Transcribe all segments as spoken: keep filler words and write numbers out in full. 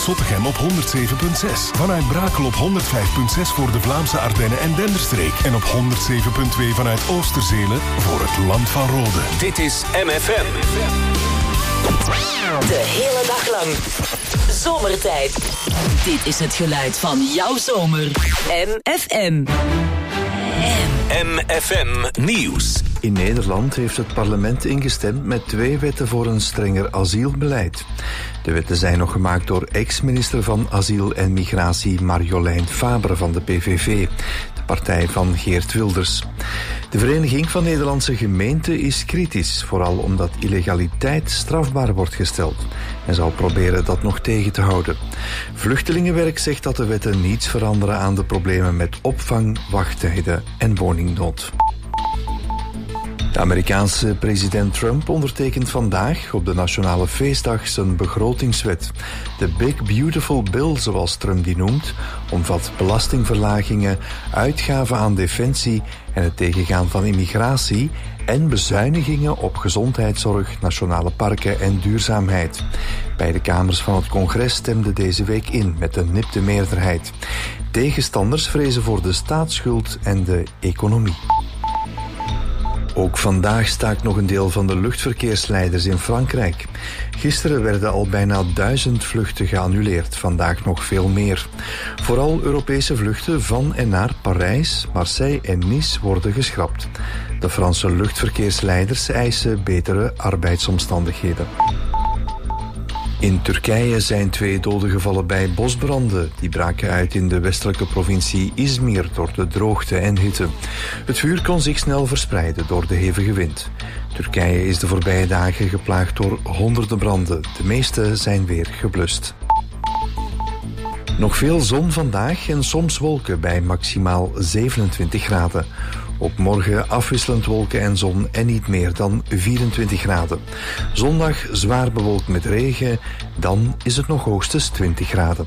Zottegem op honderd zeven komma zes. Vanuit Brakel op honderd vijf komma zes voor de Vlaamse Ardennen en Denderstreek. En op honderd zeven komma twee vanuit Oosterzelen voor het Land van Rode. Dit is M F M. De hele dag lang. Zomertijd. Dit is het geluid van jouw zomer. M F M. M F M Nieuws. In Nederland heeft het parlement ingestemd met twee wetten voor een strenger asielbeleid. De wetten zijn nog gemaakt door ex-minister van Asiel en Migratie Marjolein Fabre van de P V V, de partij van Geert Wilders. De Vereniging van Nederlandse Gemeenten is kritisch, vooral omdat illegaliteit strafbaar wordt gesteld en zal proberen dat nog tegen te houden. Vluchtelingenwerk zegt dat de wetten niets veranderen aan de problemen met opvang, wachttijden en woningnood. De Amerikaanse president Trump ondertekent vandaag op de nationale feestdag zijn begrotingswet. De Big Beautiful Bill, zoals Trump die noemt, omvat belastingverlagingen, uitgaven aan defensie en het tegengaan van immigratie en bezuinigingen op gezondheidszorg, nationale parken en duurzaamheid. Beide kamers van het congres stemden deze week in met een nipte meerderheid. Tegenstanders vrezen voor de staatsschuld en de economie. Ook vandaag staakt nog een deel van de luchtverkeersleiders in Frankrijk. Gisteren werden al bijna duizend vluchten geannuleerd, vandaag nog veel meer. Vooral Europese vluchten van en naar Parijs, Marseille en Nice worden geschrapt. De Franse luchtverkeersleiders eisen betere arbeidsomstandigheden. In Turkije zijn twee doden gevallen bij bosbranden. Die braken uit in de westelijke provincie Izmir door de droogte en hitte. Het vuur kon zich snel verspreiden door de hevige wind. Turkije is de voorbije dagen geplaagd door honderden branden. De meeste zijn weer geblust. Nog veel zon vandaag en soms wolken bij maximaal zevenentwintig graden. Ook morgen afwisselend wolken en zon en niet meer dan vierentwintig graden. Zondag zwaar bewolkt met regen, dan is het nog hoogstens twintig graden.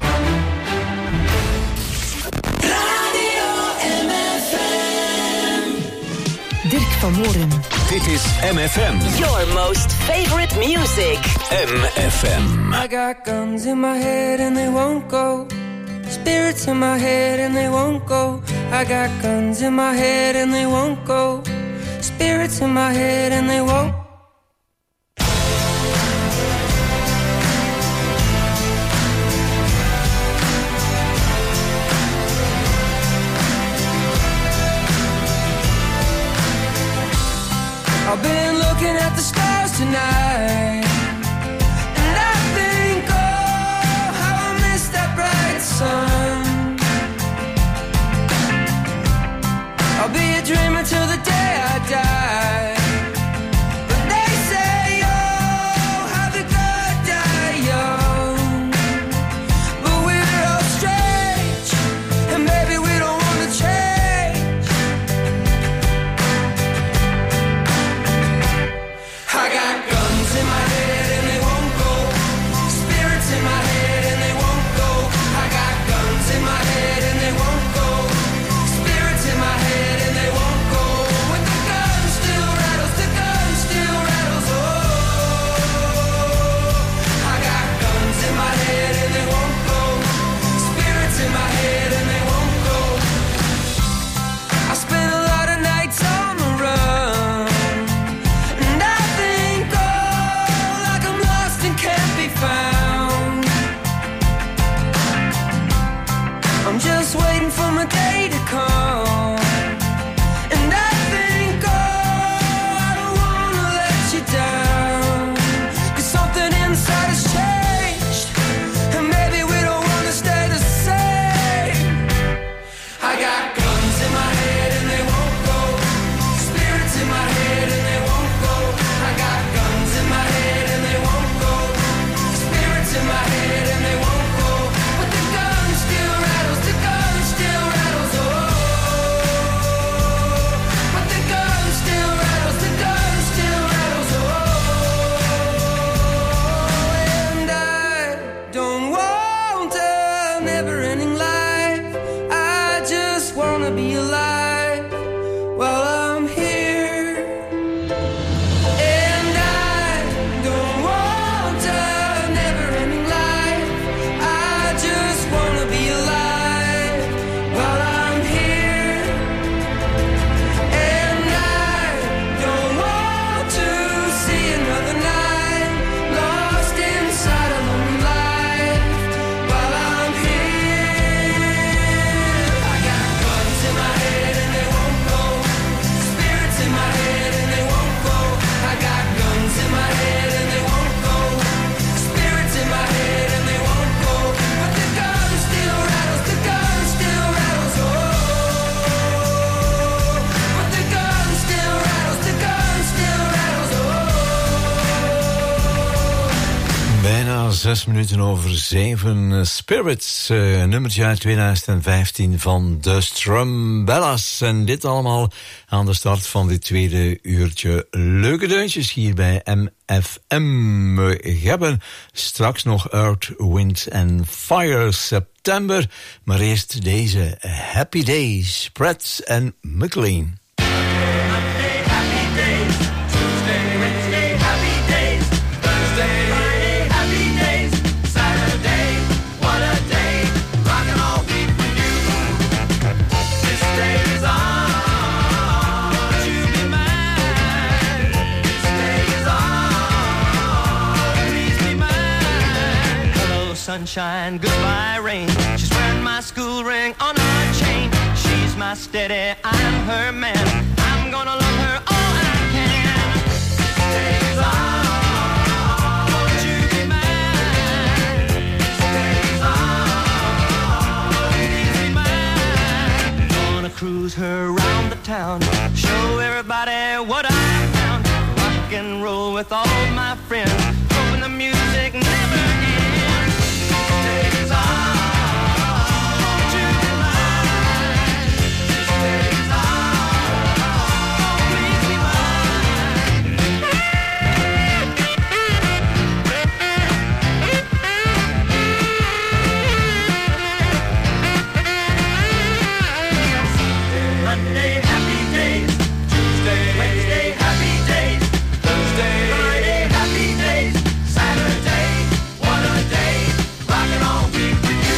Radio M F M. Dirk van Moren. Dit is M F M. Your most favorite music. M F M. I got guns in my head and they won't go. Spirits in my head and they won't go. I got guns in my head and they won't go. Spirits in my head and they won't. I've been looking at the stars tonight, and I think, oh, how I miss that bright sun. I'll be a dreamer till the day I die, but zes minuten over zeven. Spirits, uh, nummertje uit twintig vijftien van de Strumbellas. En dit allemaal aan de start van dit tweede uurtje leuke deuntjes hier bij M F M. We hebben straks nog Earth, Wind and Fire September. Maar eerst deze Happy Days, Pratt en McLean. Sunshine, goodbye rain. She's wearing my school ring on her chain. She's my steady, I'm her man. I'm gonna love her all I can. Days on, won't you be mine? Days on, please be mine. Gonna cruise her around the town, show everybody what I found. Rock and roll with all my friends, hoping the music never ends. Days on, won't you be mine? Days on, please be mine. Monday, happy days. Tuesday, Wednesday, happy days. Thursday, Friday, happy days. Saturday, what a day. Rockin' all week with you.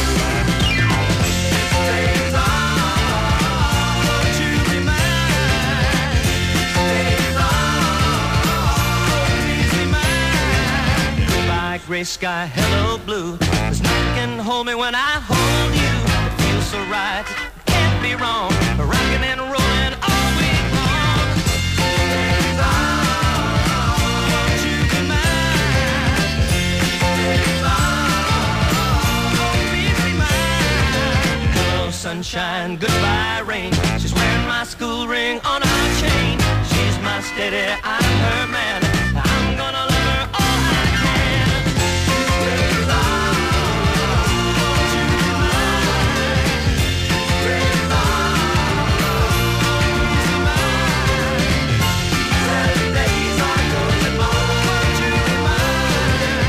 Days on, won't you be mine? Days on, please be mine. Goodbye, gray sky, hello, blue. There's nothing can hold me when I hold you. It feels so right, it can't be wrong. Rockin' and rolling all week long. Days on, won't you be mine? Days on, please be mine. Hello, sunshine, goodbye, rain. She's wearing my school ring on her chain. She's my steady, I'm her man. I'm gonna love her all I can. Days on, won't you be mine? Days on, please be mine. Saturdays are yours and mine. Won't you be mine?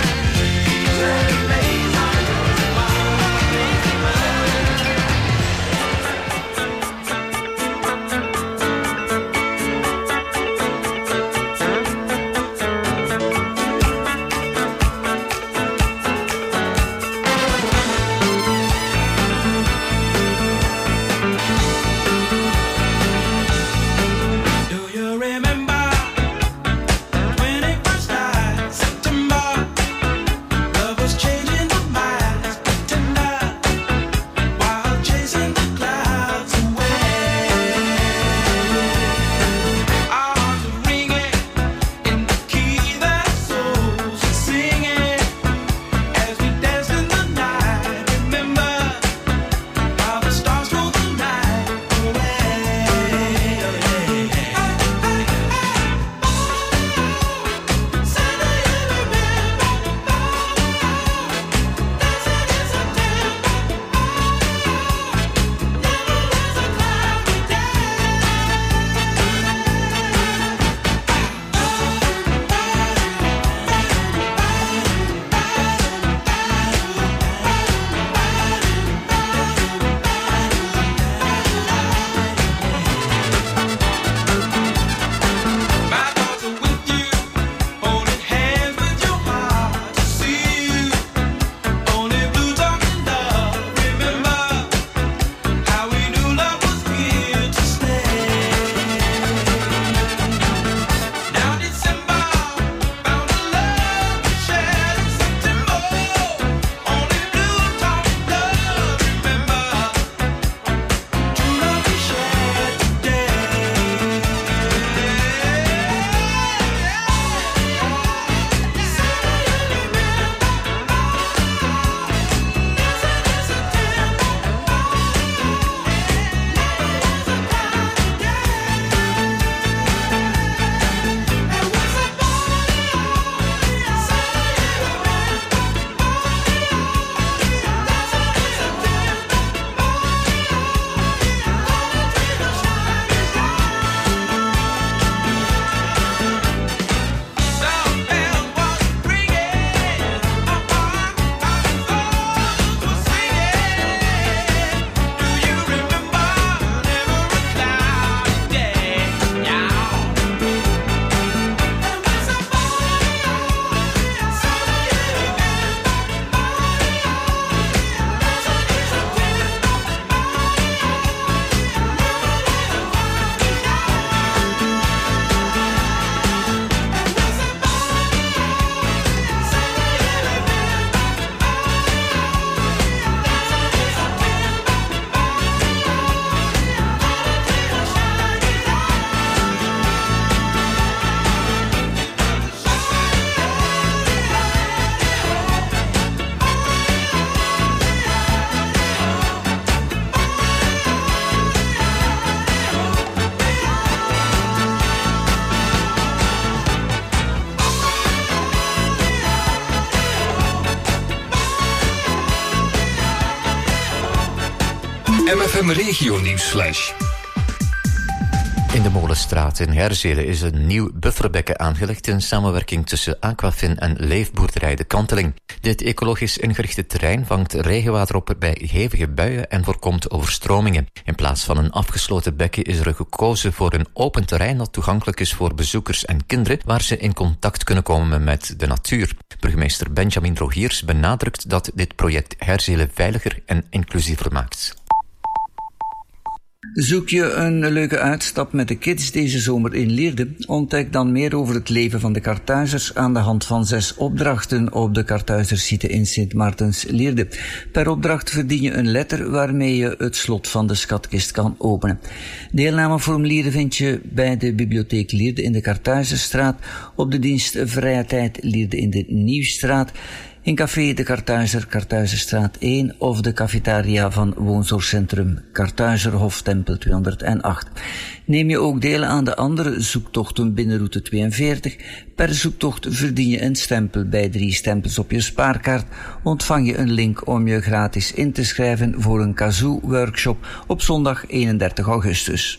Saturdays are yours and mine. Please be mine. M F M Regio Nieuwsflash. In de Molenstraat in Herzelen is een nieuw bufferbekken aangelegd in samenwerking tussen Aquafin en Leefboerderij De Kanteling. Dit ecologisch ingerichte terrein vangt regenwater op bij hevige buien en voorkomt overstromingen. In plaats van een afgesloten bekken is er gekozen voor een open terrein dat toegankelijk is voor bezoekers en kinderen, waar ze in contact kunnen komen met de natuur. Burgemeester Benjamin Rogiers benadrukt dat dit project Herzelen veiliger en inclusiever maakt. Zoek je een leuke uitstap met de kids deze zomer in Lierde? Ontdek dan meer over het leven van de Karthuizers aan de hand van zes opdrachten op de Karthuizersite in Sint Maartens Lierde. Per opdracht verdien je een letter waarmee je het slot van de schatkist kan openen. Deelnameformulieren vind je bij de bibliotheek Lierde in de Karthuizerstraat, op de dienst Vrije Tijd Lierde in de Nieuwstraat, in café De Karthuizer, Karthuizerstraat één of de cafetaria van woonzorgcentrum Karthuizerhof Tempel tweehonderdacht. Neem je ook deel aan de andere zoektochten binnen route tweeënveertig. Per zoektocht verdien je een stempel. Bij drie stempels op je spaarkaart ontvang je een link om je gratis in te schrijven voor een kazoo-workshop op zondag eenendertig augustus.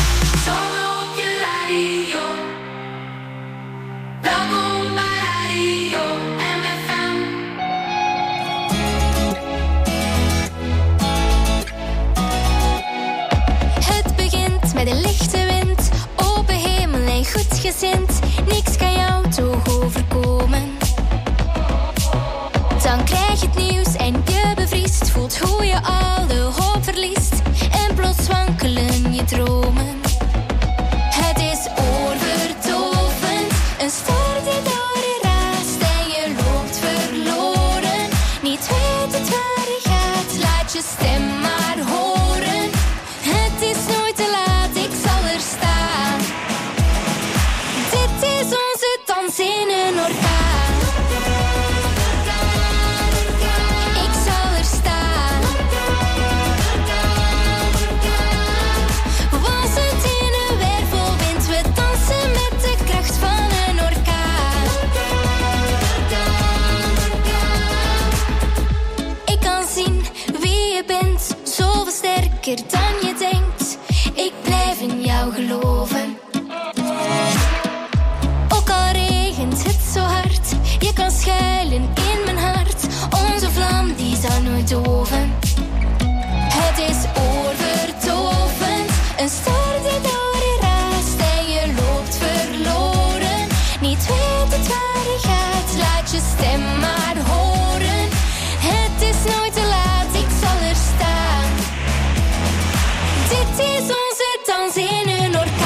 De lichte wind, open hemel en goed gezind. Niks kan jou toch overkomen. Dan krijg je het nieuws en je bevriest. Voelt hoe je alle hoop verliest. En plots wankelen je dromen. Het is oorverdovend. Een storm die door je raast en je loopt verloren. Niet weet het waar je gaat, laat je stem maar horen. Het is nooit te laat. In een orkaan. Ik zal er staan. Was het in een wervelwind, we dansen met de kracht van een orkaan. Ik kan zien wie je bent, zoveel sterker dan je denkt. Ik blijf in jou geloven. Het zo hard, je kan schuilen in mijn hart. Onze vlam die zal nooit doven. Het is oorverdovend. Een storm die door je raast en je loopt verloren. Niet weet het waar je gaat, laat je stem maar horen. Het is nooit te laat, ik zal er staan. Dit is onze dans in een orkaan.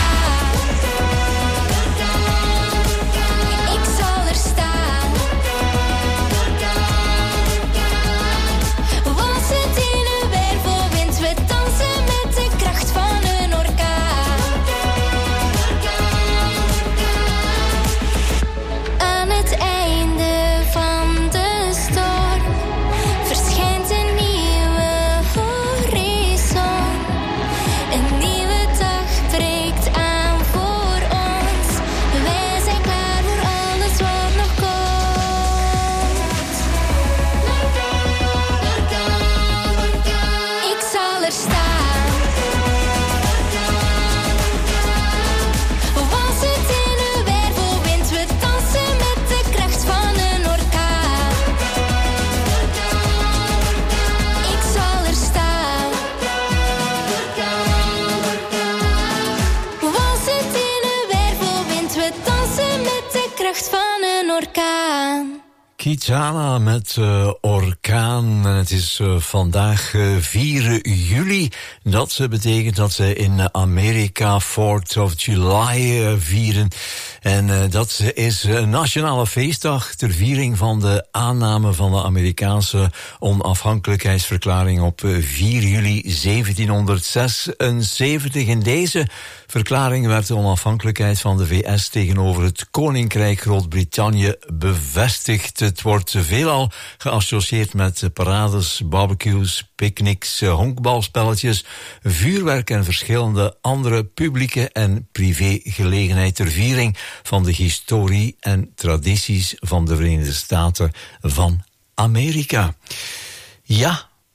Kitana met uh, Orkaan. En het is uh, vandaag uh, vier juli. Dat uh, betekent dat ze in Amerika fourth of July uh, vieren. En uh, dat is een nationale feestdag ter viering van de aanname van de Amerikaanse onafhankelijkheidsverklaring op uh, vier juli zeventienhonderdzesenzeventig. In deze verklaring werd de onafhankelijkheid van de V S tegenover het Koninkrijk Groot-Brittannië bevestigd. Het wordt veelal geassocieerd met parades, barbecues, picknicks, honkbalspelletjes, vuurwerk en verschillende andere publieke en privégelegenheid ter viering van de historie en tradities van de Verenigde Staten van Amerika. Ja,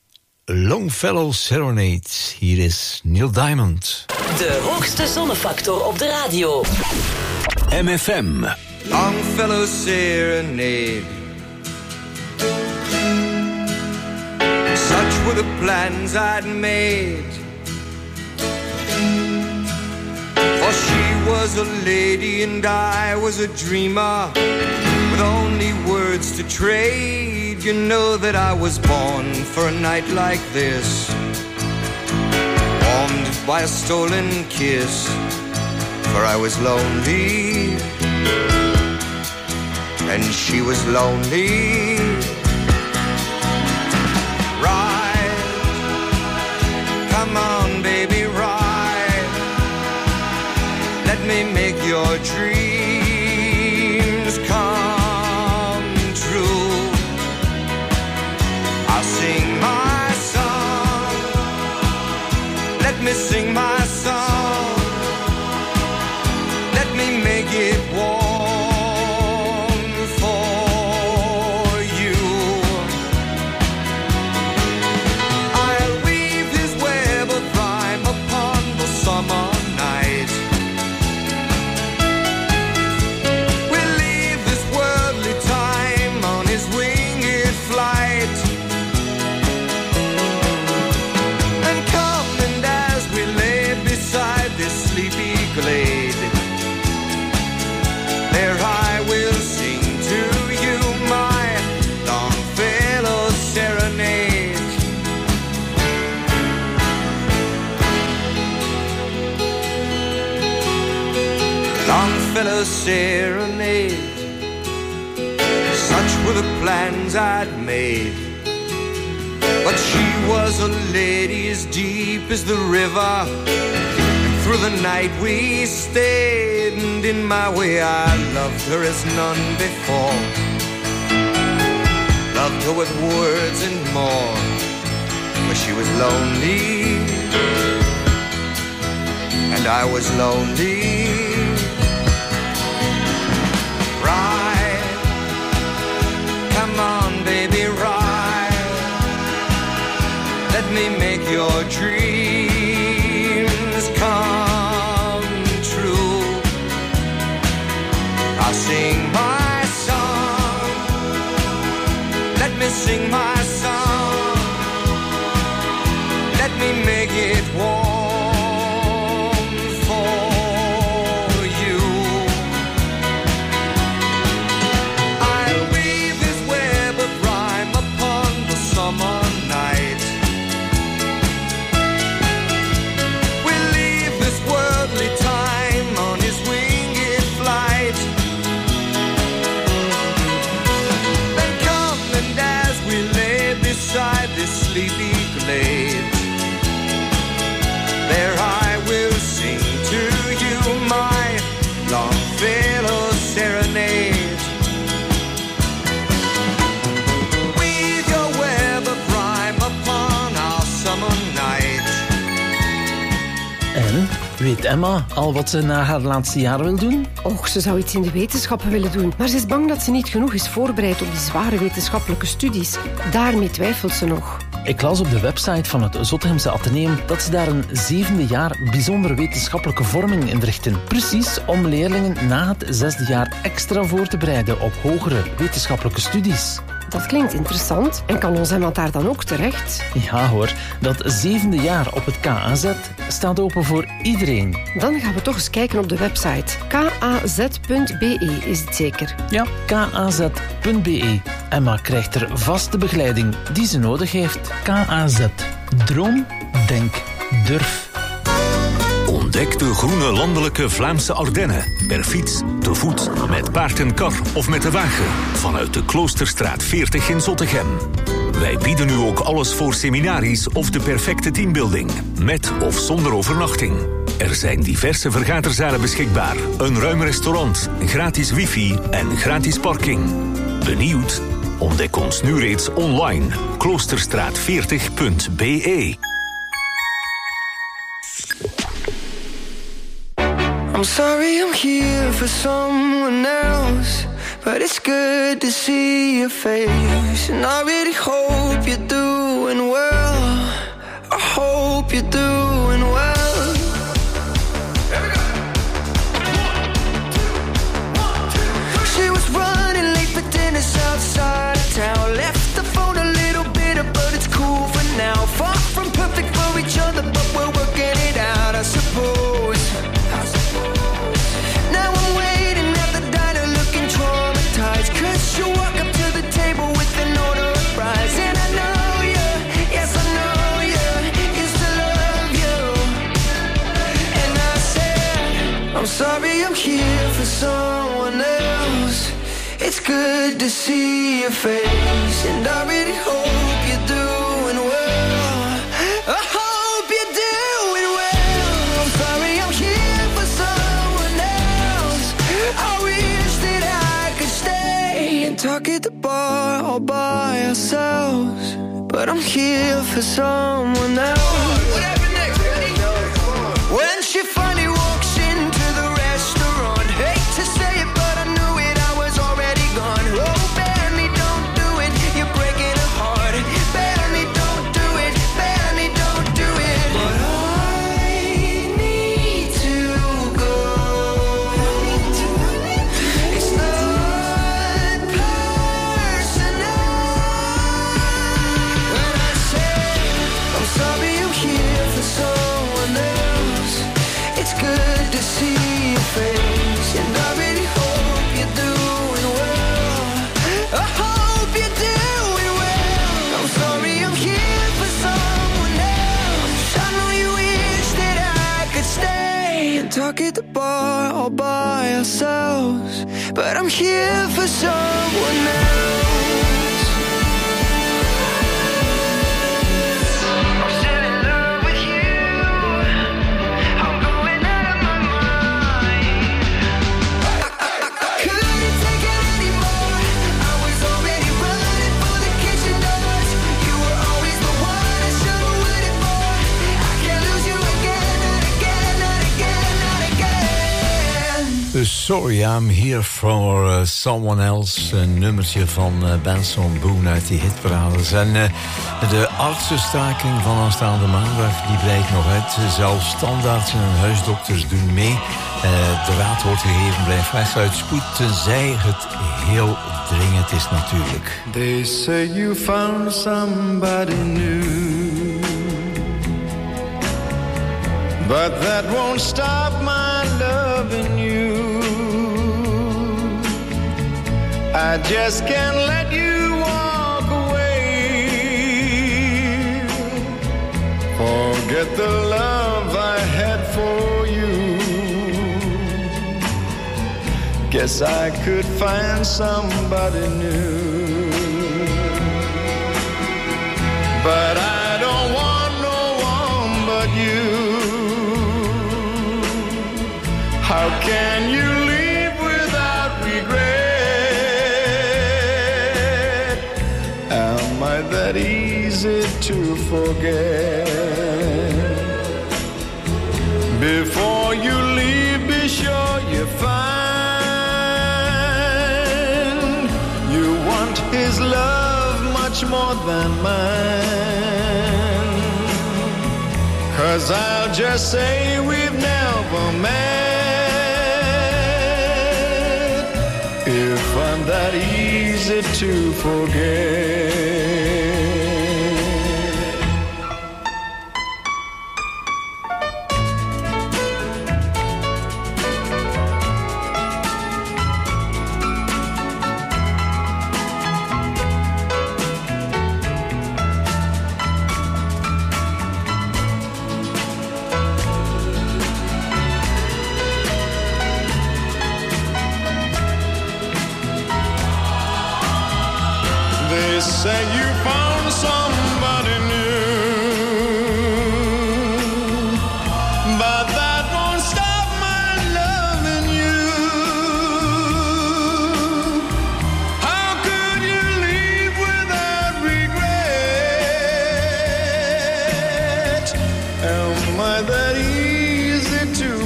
Longfellow Serenade. Hier is Neil Diamond. De hoogste zonnefactor op de radio. M F M. Longfellow Serenade. Such were the plans I'd made. For she was a lady and I was a dreamer, with only words to trade. You know that I was born for a night like this, warmed by a stolen kiss. For I was lonely and she was lonely. Ride, come on baby, ride. Let me make your dreams come true. I'll sing my song, let me sing my song. Let me make it warm for you. I'll weave this web of rhyme upon the summer night. We'll leave this worldly time on his winged flight. And come and as we lay beside this sleepy glade, there I will sing to you my Longfellow Serenade. Longfellow Serenade. Such were the plans I'd made, but she was a lady as deep as the river. Through the night we stayed, and in my way I loved her as none before. Loved her with words and more, for she was lonely, and I was lonely. Ride, come on baby, ride. Let me make your dreams come true. I'll sing my song, let me sing my song. Let me make it warm for you. I'll weave this web of rhyme upon the summer night. Time on his winged flight. Then come and as we lay beside this sleepy glade, there I will sing to you my Longfellow Serenade. Weave your web of rhyme upon our summer night. En? Weet Emma al wat ze na haar laatste jaar wil doen? Och, ze zou iets in de wetenschappen willen doen. Maar ze is bang dat ze niet genoeg is voorbereid op die zware wetenschappelijke studies. Daarmee twijfelt ze nog. Ik las op de website van het Zottegemse Atheneum dat ze daar een zevende jaar bijzondere wetenschappelijke vorming inrichten. Precies om leerlingen na het zesde jaar extra voor te bereiden op hogere wetenschappelijke studies. Dat klinkt interessant. En kan ons Emma daar dan ook terecht? Ja hoor, dat zevende jaar op het K A Z staat open voor iedereen. Dan gaan we toch eens kijken op de website. k a z punt b e is het zeker? Ja, k a z punt b e. Emma krijgt er vaste begeleiding die ze nodig heeft. K A Z. Droom, denk, durf. Ontdek de groene landelijke Vlaamse Ardennen. Per fiets, te voet, met paard en kar of met de wagen. Vanuit de Kloosterstraat veertig in Zottegem. Wij bieden u ook alles voor seminaries of de perfecte teambuilding. Met of zonder overnachting. Er zijn diverse vergaderzalen beschikbaar. Een ruim restaurant, gratis wifi en gratis parking. Benieuwd? Ontdek ons nu reeds online. kloosterstraat veertig punt b e. I'm sorry I'm here for someone else, but it's good to see your face, and I really hope you're doing well. hope you're doing well. She was running late for dinner outside of town. Left the phone a little bitter, but it's cool for now. Far from perfect for each other, but we're working it out, I suppose. I suppose. Now I'm waiting at the diner looking traumatized, cause she walk up to the table with an order of fries. And I know you, yes I know you, used to love you. And I said, I'm sorry I'm here for someone else. It's good to see your face, and I really hope you're doing well. I hope you're doing well. I'm sorry I'm here for someone else. I wish that I could stay and talk at the bar all by ourselves, but I'm here for someone else. What happened next, Eddie? When she finally walks into the restaurant, hate to say it, but I knew it, I was already gone. Oh, bear me, don't do it, you're breaking her heart. Bear me, don't do it, bear me, don't do it. But I need to go. It's not personal. When I say I'm sorry I'm here for someone else, it's good to see your face, and I really hope you're doing well. I hope you're doing well. I'm sorry I'm here for someone else. I know you wish that I could stay and talk at the bar all by ourselves, but I'm here for someone else. I'm still in love with you. I'm going out of my mind. Couldn't take it anymore. I was already running for the kitchen doors. You were always the one I should've waited for. I can't lose you again, not again, not again, not again. Sorry, I'm here for uh, someone else. Een nummertje van uh, Benson Boone uit die hitparades. En uh, de artsenstaking van aanstaande maandag, die blijkt nog uit. Zelfs standaards en huisdokters doen mee. Uh, de raad wordt gegeven, blijf weg uit spoed, tenzij het heel dringend is natuurlijk. They say you found somebody new, but that won't stop my loving you. I just can't let you walk away. Forget the love I had for you. Guess I could find somebody new, but I don't want no one but you. How can you leave without regret? Am I that easy to forget? Before you leave, be sure you find you want his love much more than mine. 'Cause I'll just say we've never met if I'm that easy to forget. Say you found somebody new, but that won't stop my loving you. How could you leave without regret? Am I that easy to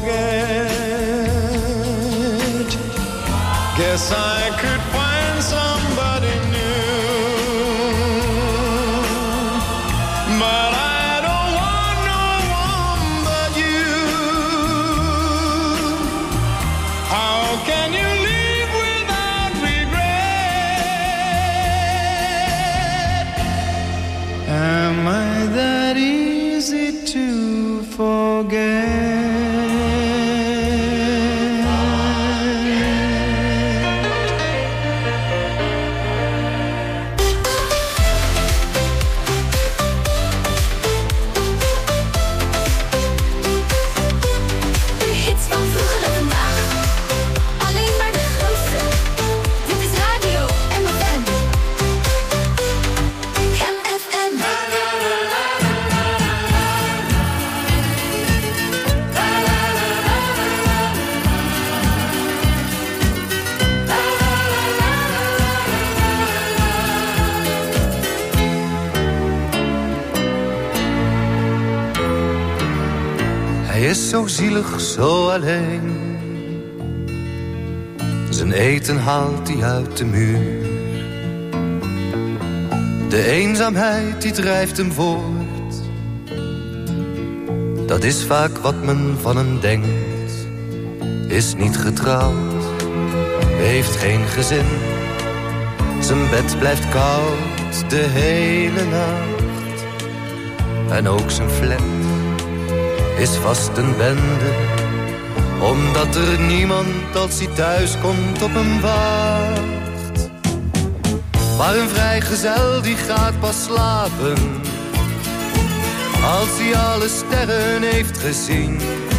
forget? Guess I could find somebody new, but I don't Hij is zo zielig, zo alleen. Zijn eten haalt hij uit de muur. De eenzaamheid die drijft hem voort. Dat is vaak wat men van hem denkt. Is niet getrouwd, heeft geen gezin. Zijn bed blijft koud de hele nacht. En ook zijn flat is vast een bende. Omdat er niemand als hij thuis komt op hem wacht. Maar een vrijgezel die gaat pas slapen als hij alle sterren heeft gezien.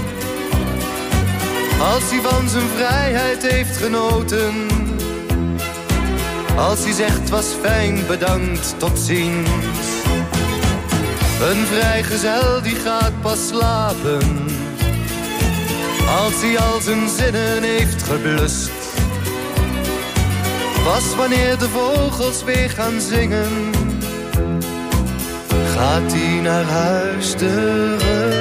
Als hij van zijn vrijheid heeft genoten. Als hij zegt was fijn, bedankt, tot ziens. Een vrijgezel die gaat pas slapen als hij al zijn zinnen heeft geblust. Pas wanneer de vogels weer gaan zingen, gaat hij naar huis terug.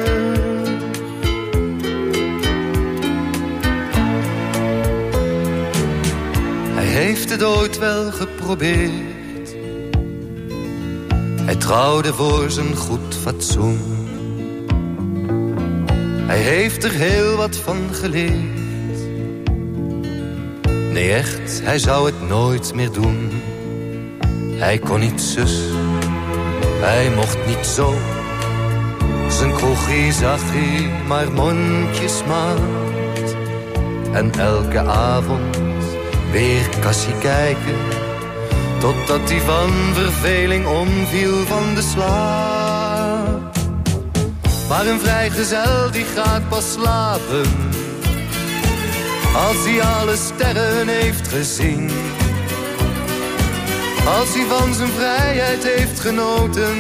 Hij heeft het ooit wel geprobeerd. Hij trouwde voor zijn goed fatsoen. Hij heeft er heel wat van geleerd. Nee echt, hij zou het nooit meer doen. Hij kon niet zus, hij mocht niet zo. Zijn kroegie zag hij maar mondjesmaat. En elke avond weer kassie kijken, totdat hij van verveling omviel van de slaap. Maar een vrijgezel die gaat pas slapen als hij alle sterren heeft gezien. Als hij van zijn vrijheid heeft genoten.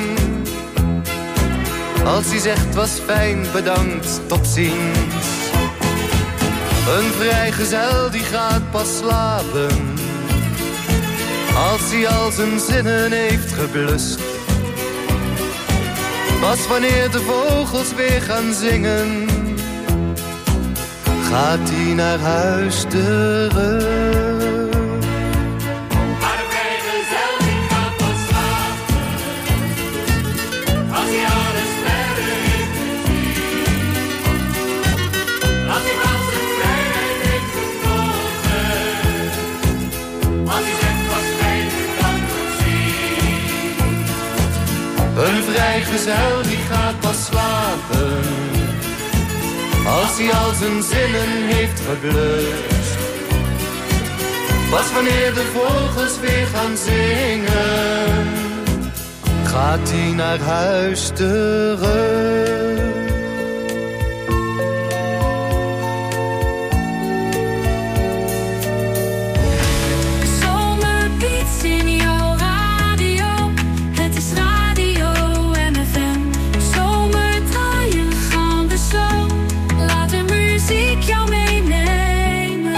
Als hij zegt was fijn, bedankt, tot ziens. Een vrijgezel die gaat pas slapen als hij al zijn zinnen heeft geblust. Pas wanneer de vogels weer gaan zingen, gaat hij naar huis terug. Maar de vrijgezel die gaat pas slapen als hij alle sterren heeft gezien. Als hij van zijn vrijheid heeft genoten. Als hij zegt was fijn, dan tot ziens. Een vrijgezel die gaat pas slapen als hij al zijn zinnen heeft geblust. Pas wanneer de vogels weer gaan zingen, gaat hij naar huis terug. Zomerbeats in jouw radio, het is radio M F M. Zomerdraaien gaan we zo. Laat de muziek jou meenemen.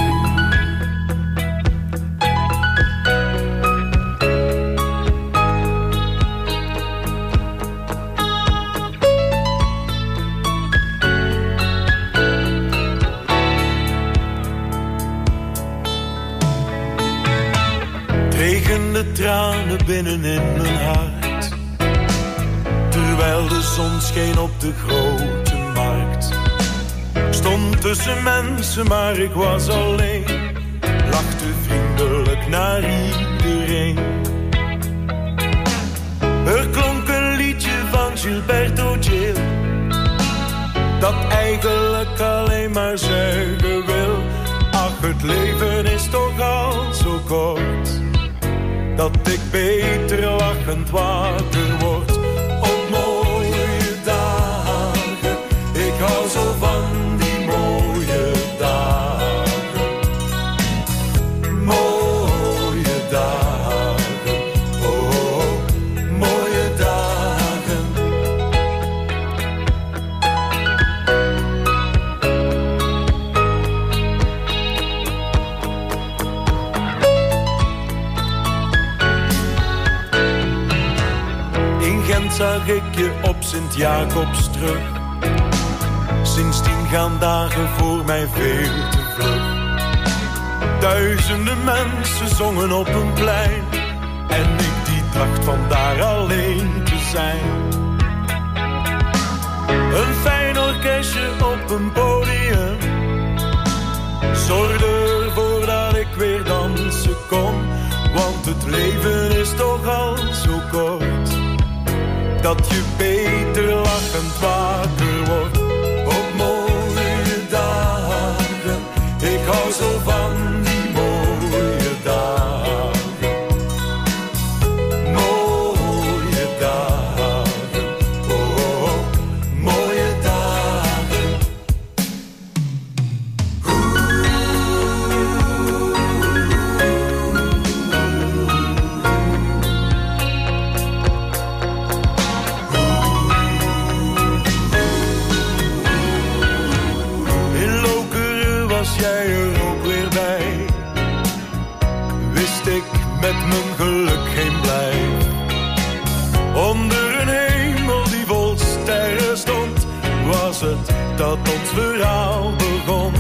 Het regende tranen binnen in mijn hart, terwijl de zon scheen op de grote markt. Stond tussen mensen, maar ik was alleen. Lachte vriendelijk naar iedereen. Er klonk een liedje van Gilberto Gil, dat eigenlijk alleen maar zeggen wil: ach, het leven is toch al zo kort, dat ik beter lachend wakker word. Op mooie dagen, ik hou zo van die mooie dagen. Mooie dagen, oh, oh, mooie dagen. In Gent zag ik je op Sint-Jacobs terug. Sindsdien gaan dagen voor mij veel te vlug. Duizenden mensen zongen op een plein. En ik die dacht van daar alleen te zijn. Een fijn orkestje op een podium zorgde ervoor dat ik weer dansen kon. Want het leven is toch al zo kort, dat je beter lachend wakker wordt. Op mooie dagen, ik hou zo van die mooie dagen. Mooie dagen, oh, oh, mooie dagen. In Lokeren was jij er ook weer bij. Wist ik met mijn geluk geen blijf. Onder een hemel die vol sterren stond, was het dat ons verhaal begon.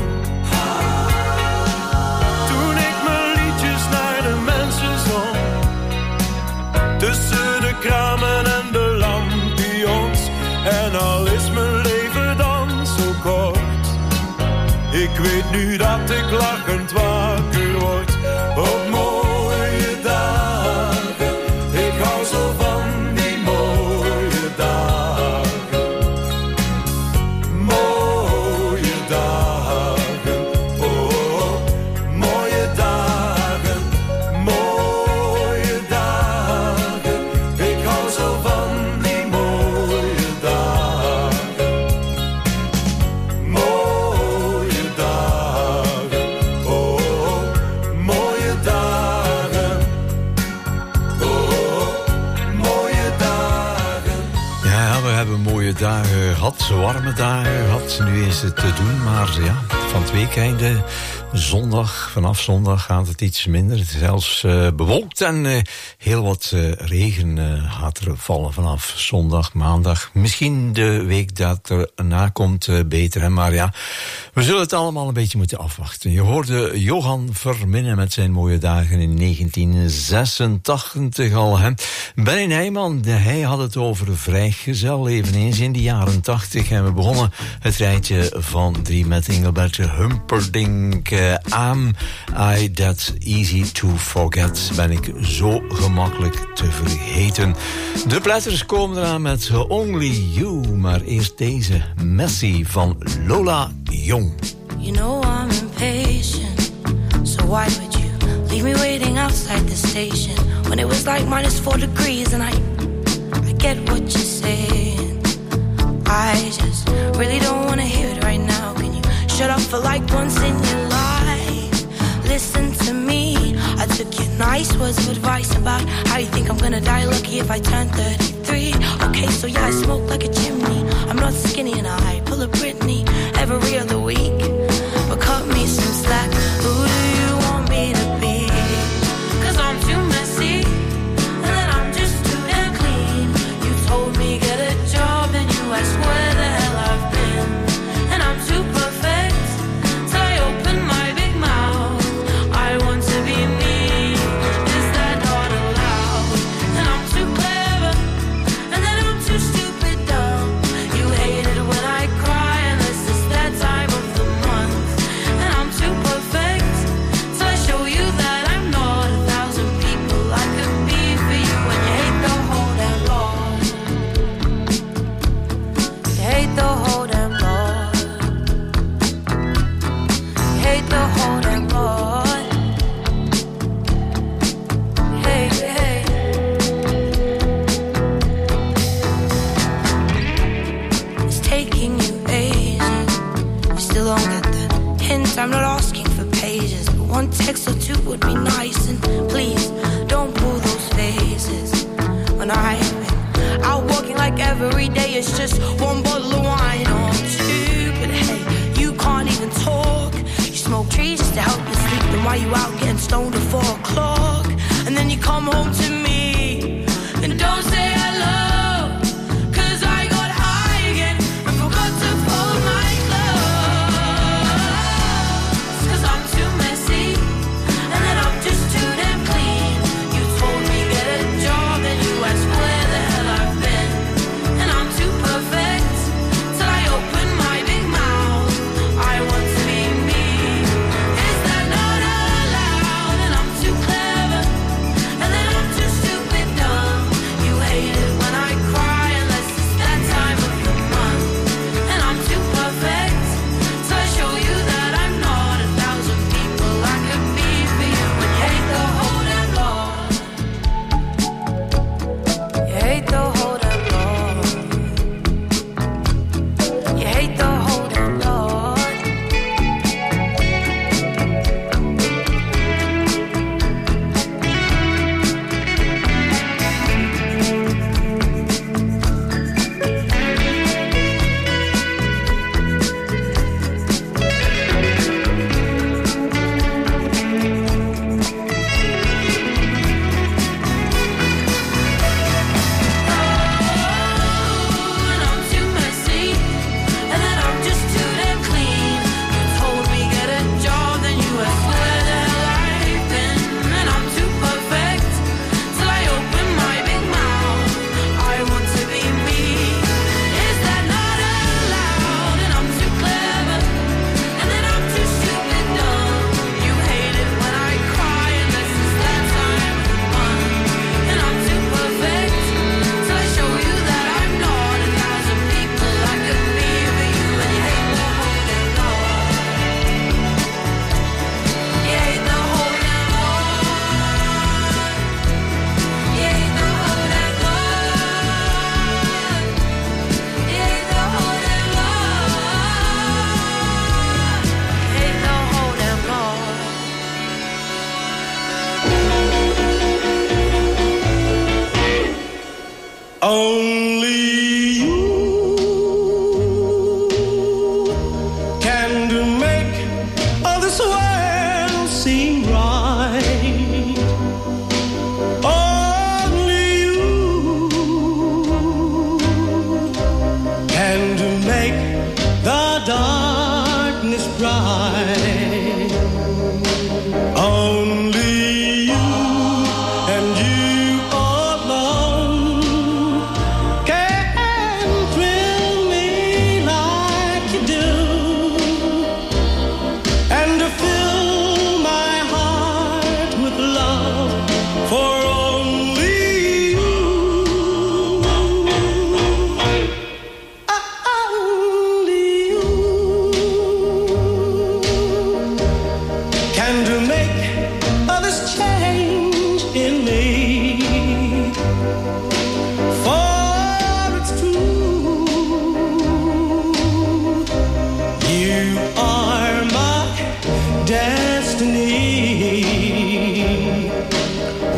Toen ik mijn liedjes naar de mensen zong, tussen de kramen en de lampions. En al is mijn leven dan zo kort, ik weet nu dat ik lachend wakker word. Op mooie dagen, ik hou zo van die mooie dagen. Mooie dagen, oh, oh, mooie dagen. Mooie dagen, ik hou zo van die mooie dagen. Mooie dagen, oh, oh, mooie dagen. Oh, oh, mooie dagen. Ja, we hebben mooie dagen gehad, warme dagen gehad. Nu is het te doen, maar ja, van het weekende, zondag, vanaf zondag gaat het iets minder. Het is zelfs uh, bewolkt en uh, heel wat uh, regen uh, gaat er vallen vanaf zondag, maandag. Misschien de week dat er na komt uh, beter, hè? Maar ja, we zullen het allemaal een beetje moeten afwachten. Je hoorde Johan Verminnen met zijn mooie dagen in negentien zesentachtig al. Hè? Benny Nijman, de, hij had het over vrijgezel, eveneens in de jaren tachtig. En we begonnen het rijtje van drie met Engelbert Humperdinck. Uh, I'm I that easy to forget. Ben ik zo gemakkelijk te vergeten. De Platters komen eraan met Only You. Maar eerst deze Messi van Lola Young. You know I'm impatient, so why would you leave me waiting outside the station when it was like minus four degrees? And I, I get what you're saying. I just really don't want to hear it right now. Can you shut up for like once in your life? Listen to me. I took your nice words of advice about how you think I'm gonna die lucky if I turn thirty-three. Okay, so yeah, I smoke like a chimney. I'm not skinny and I pull a Britney every other week. But cut me some slack. Who do you want me to be? Cause I'm too messy, and then I'm just too damn clean. You told me get a job and you asked where the hell I've been. And I'm too perfect, so I open my big mouth. I want to be me, is that not allowed? And I'm too clever, and then I'm too stupid dumb. You hate it when I cry, unless it's that time of the month. And I'm too perfect, so I show you that I'm not a thousand people I could be for you. And you hate the whole damn lot. You hate the whole damn lot. You hate the whole damn lot. Hey, hey. It's taking you ages. You still don't get the hint. I'm not asking for pages, but one text or two would be nice. And please don't pull those faces when I've been out walking like every day. It's just one bottle of wine or two. But hey, you can't even talk. You smoke trees just to help you sleep. Then why you out getting stoned at four o'clock? And then you come home to me and don't say hello. Cause I got high again and forgot to fold my clothes.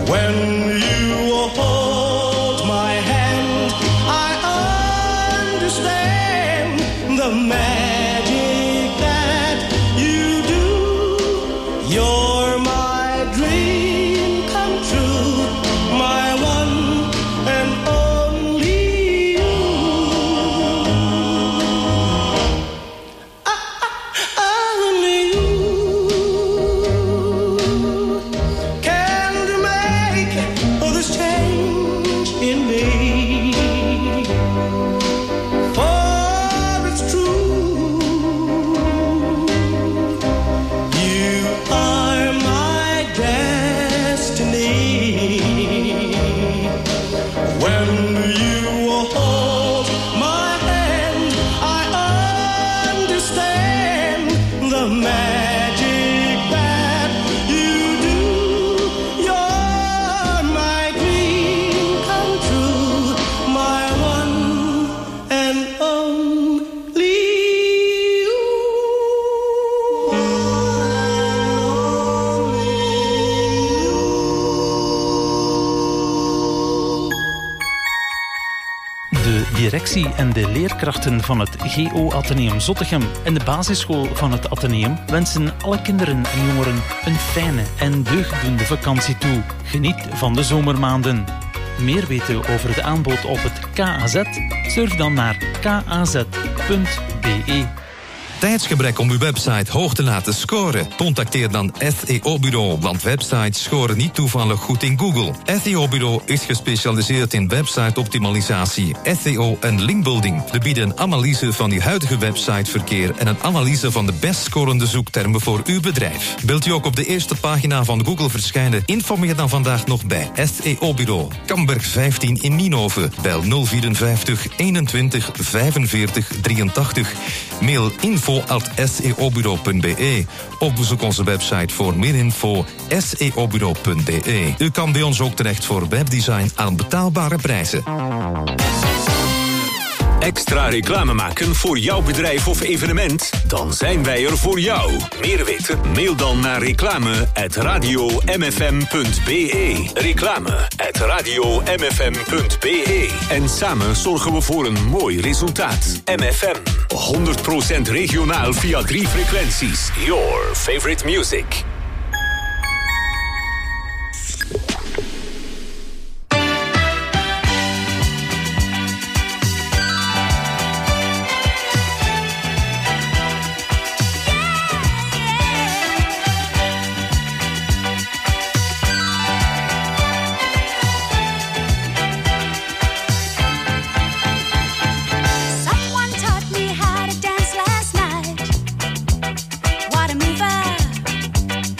When you hold my hand, I understand the magic that you do. You're my dream come true, my one and only you. Ah, ah, only you can make all this change in me. For it's true, you are my destiny. When you hold my hand, I understand the magic that you do. You're my dream come true, my one and only you. De directie en de leerkrachten van het G O Atheneum Zottegem en de basisschool van het Atheneum wensen alle kinderen en jongeren een fijne en deugddoende vakantie toe. Geniet van de zomermaanden. Meer weten over de aanbod op het K A Z? Surf dan naar k a z punt b e. Tijdsgebrek om uw website hoog te laten scoren? Contacteer dan S E O-bureau, want websites scoren niet toevallig goed in Google. S E O-bureau is gespecialiseerd in website-optimalisatie, S E O en linkbuilding. We bieden een analyse van uw huidige websiteverkeer en een analyse van de best scorende zoektermen voor uw bedrijf. Wilt u ook op de eerste pagina van Google verschijnen? Informeer dan vandaag nog bij S E O-bureau. Kamberg vijftien in Nienhoven. Bel nul vierenvijftig eenentwintig vijfenveertig drieëntachtig. Mail info at s e o bureau punt b e of bezoek onze website voor meer info s e o bureau punt b e. U kan bij ons ook terecht voor webdesign aan betaalbare prijzen. Extra reclame maken voor jouw bedrijf of evenement? Dan zijn wij er voor jou. Meer weten? Mail dan naar reclame at radio m f m punt b e. Reclame at radio m f m punt b e. En samen zorgen we voor een mooi resultaat. M F M. honderd procent regionaal via drie frequenties. Your favorite music. Someone taught me how to dance last night. What a mover.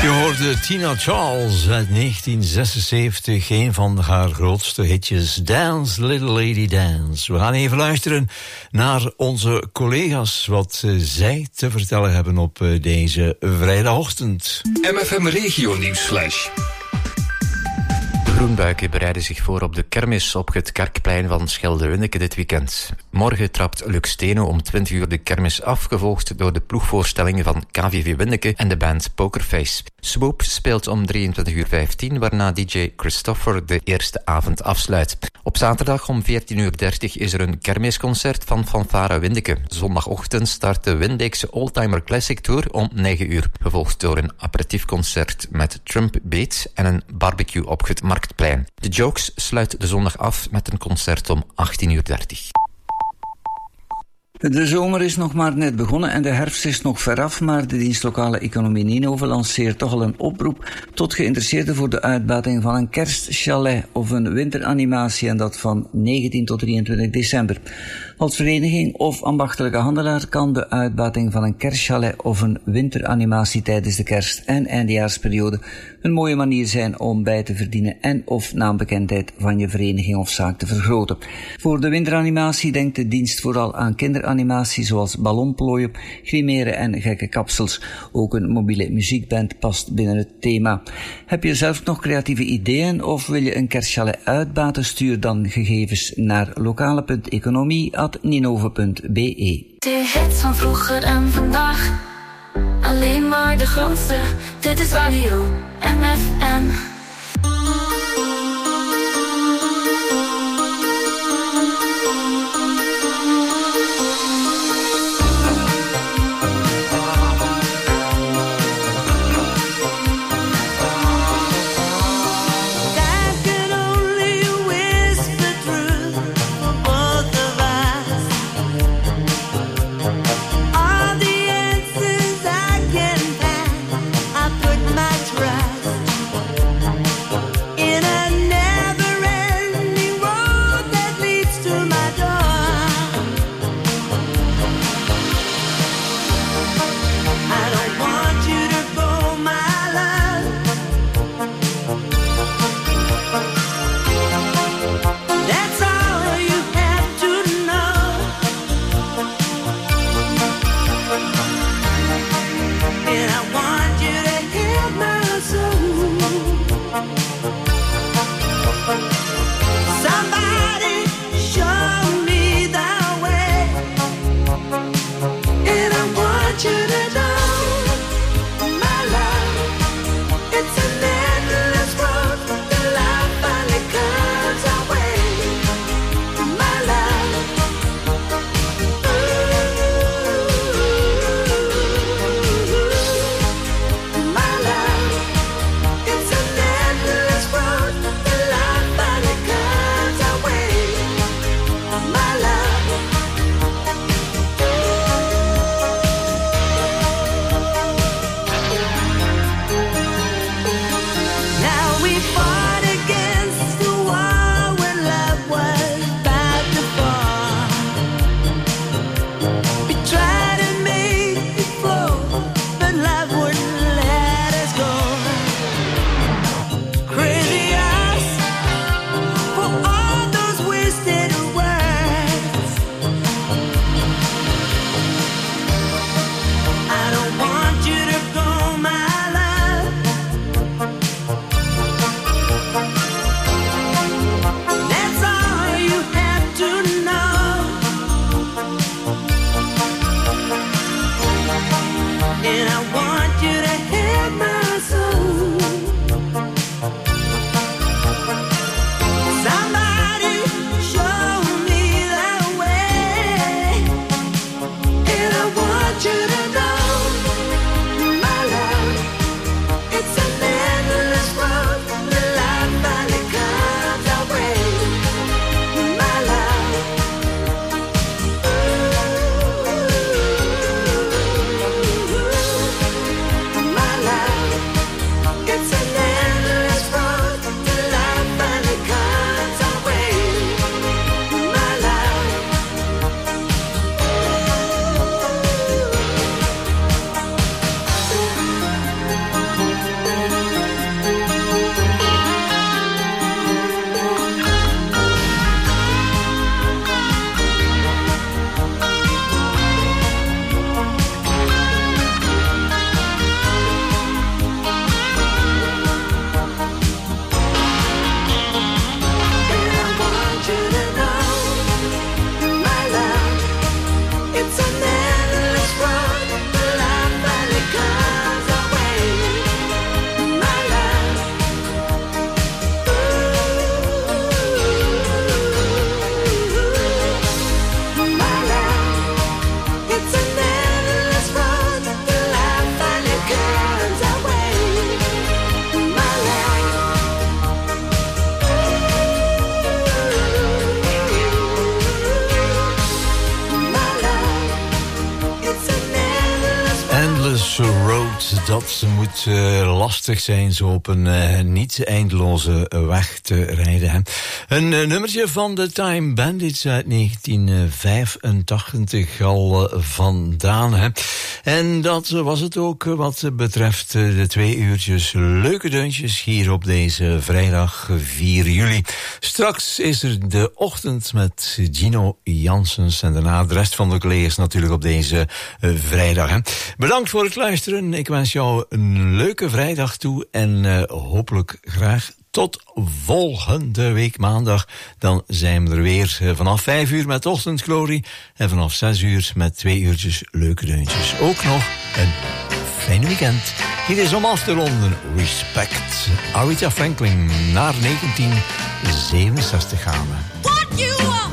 Je hoorde Tina Charles uit negentien zesenzeventig, een van haar grootste hitjes, Dance Little Lady Dance. We gaan even luisteren naar onze collega's, wat zij te vertellen hebben op deze vrijdagochtend. M F M Regio Nieuwsflash. De Groenbuiken bereiden zich voor op de kermis op het Kerkplein van Schelde-Windeke dit weekend. Morgen trapt Lux Steno om twintig uur de kermis af, gevolgd door de ploegvoorstellingen van K V V Windeke en de band Pokerface. Swoop speelt om drieëntwintig uur vijftien, waarna D J Christopher de eerste avond afsluit. Op zaterdag om veertien uur dertig is er een kermisconcert van Fanfare Windeke. Zondagochtend start de Windeekse Oldtimer Classic Tour om negen uur, gevolgd door een aperitiefconcert met Trump Beats en een barbecue op het Marktplein. De Jokes sluit de zondag af met een concert om achttien uur dertig. De zomer is nog maar net begonnen en de herfst is nog veraf, maar de dienst Lokale Economie Ninove lanceert toch al een oproep tot geïnteresseerden voor de uitbating van een kerstchalet of een winteranimatie, en dat van negentien tot drieëntwintig december. Als vereniging of ambachtelijke handelaar kan de uitbating van een kerstchalet of een winteranimatie tijdens de kerst- en eindejaarsperiode een mooie manier zijn om bij te verdienen en of naambekendheid van je vereniging of zaak te vergroten. Voor de winteranimatie denkt de dienst vooral aan kinderanimatie zoals ballonplooien, grimeren en gekke kapsels. Ook een mobiele muziekband past binnen het thema. Heb je zelf nog creatieve ideeën of wil je een kerstchalet uitbaten? Stuur dan gegevens naar lokale punt economie at ninove punt b e. De hits van vroeger en vandaag, alleen maar de grootste. Dit is Radio M F M. I put my trust dat moet uh, lastig zijn zo op een uh, niet eindeloze weg te rijden. Hè. Een uh, nummertje van de Time Bandits uit negentien vijfentachtig al uh, vandaan. Hè. En dat was het ook wat betreft uh, de twee uurtjes leuke deuntjes hier op deze vrijdag vier juli. Straks is er de ochtend met Gino Janssens en daarna de rest van de collega's natuurlijk op deze uh, vrijdag. Hè. Bedankt voor het luisteren. Ik wens jou een leuke vrijdag toe en uh, hopelijk graag tot volgende week maandag. Dan zijn we er weer uh, vanaf vijf uur met Ochtendglorie en vanaf zes uur met twee uurtjes leuke deuntjes. Ook nog een fijne weekend. Hier is om af te ronden Respect. Aretha Franklin naar negentien zevenenzestig gaan we. What you want?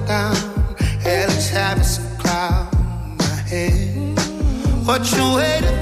What you waiting